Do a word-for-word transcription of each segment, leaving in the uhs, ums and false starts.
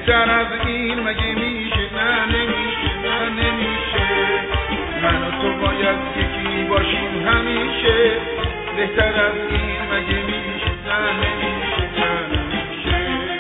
بهتر از این مگه میشه؟ نه نمیشه، نه نمیشه. من و تو باید یکی باشیم همیشه. بهتر از این مگه میشه؟ نه نمیشه، نه نمیشه.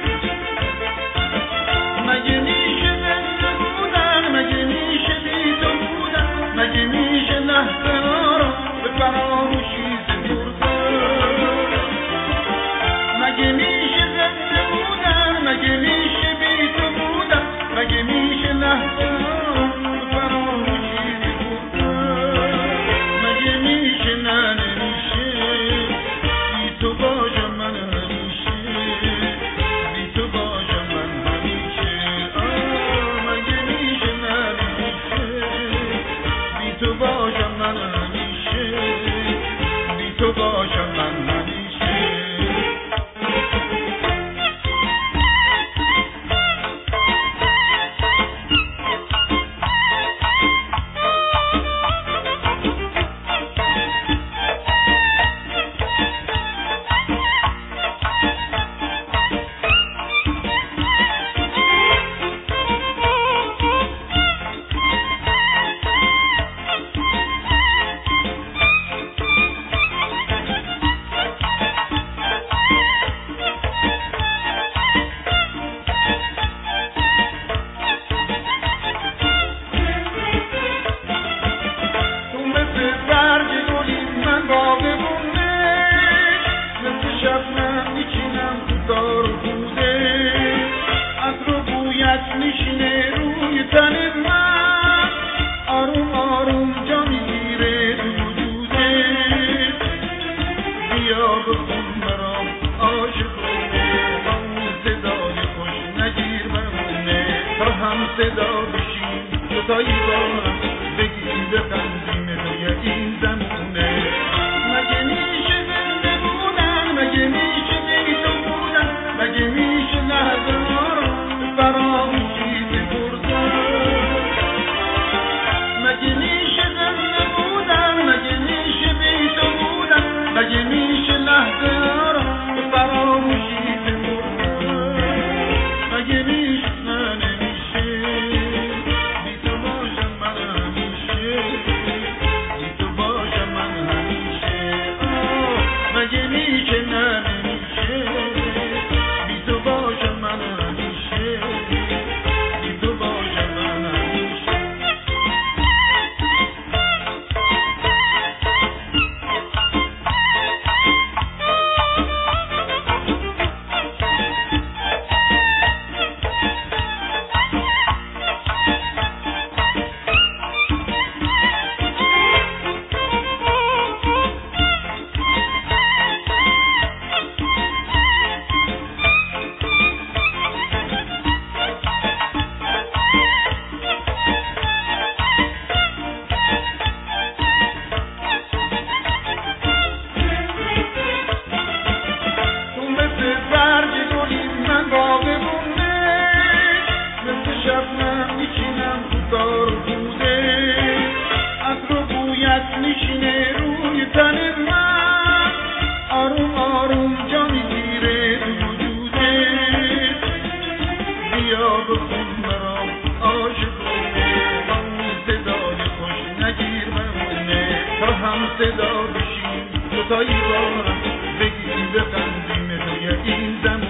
مگه میشه زنده بودن؟ مگه میشه بی تو بودن؟ مگه میشه لحظه ها رو به فراموشی سپردن؟ مگه میشه زنده بودن؟ مگه میشه بی تو بودن؟ مگه میشه لحظه ها رو به فراموشی سپردن؟ مگه میشه؟ نه نمیشه. بی تو باشم من همیشه، بی تو باشم من همیشه. آه مگه میشه؟ نه نمیشه. بی تو باشم من همیشه، بی تو باشم من همیشه. میشینه روی تن من، آروم آروم جا میگیره تو وجوده. بیا بخون برام عاشقونه، همون صدای خوش نگیر بمونه، تا هم صدا بشیم دوتایی با هم بگیم بخندیم توی این زمونه. مگه میشه زنده بودن؟ مگه میشه بی تو بودن؟ مگه میشه لحظه ها رو فراموشی سپردن؟ مگه میشه زنده بودن؟ مگه میشه بی تو بودن؟ مگه میشه لحظه ها رو فراموشی سپردن؟ مگه میشه؟ نه نمیشه. بی تو باشم من همیشه، بی تو باشم من همیشه. آه مگه میشه؟ نه نمیشه. بی تو باشم من همیشه، بی تو باشم من همیشه. میشینه روی تن من، آروم آروم جا میگیره تو وجوده. بیا بخون برام عاشقونه، همون صدای خوش نگیر بمونه، تا هم صدا بشیم دوتایی با هم بگیم بخندیم توی این زمان.